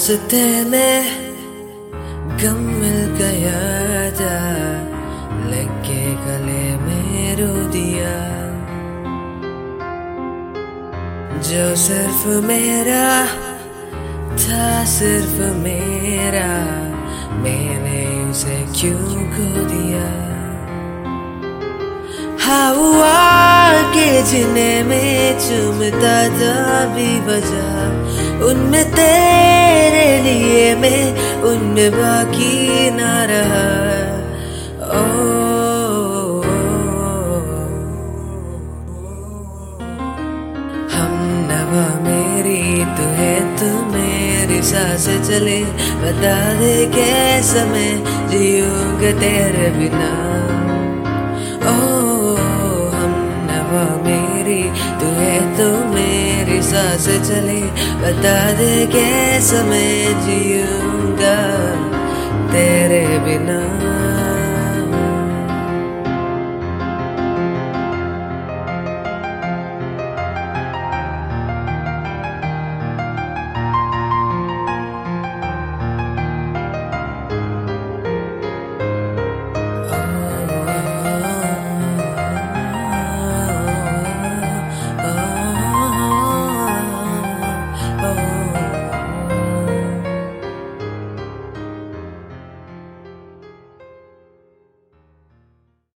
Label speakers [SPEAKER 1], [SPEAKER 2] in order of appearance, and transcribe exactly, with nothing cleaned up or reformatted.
[SPEAKER 1] रास्ते में गम मिल गया था, लगे गले में रो दिया। जो सिर्फ मेरा था, सिर्फ मेरा, मैंने उसे क्यों खो दिया। हवा के जिन्हें में चूमता था भी वजह, उनमें तेरे लिए मैं, उनमें बाकी ना रहा। ओ, हम नवा मेरी तू है, तू मेरी सांस चले, बता दे कैसे मैं जीऊंगा तेरे बिना। ओ मेरी तू है, तो मेरी सांस चले, बता दे कैसे मैं जीऊंगा तेरे बिना।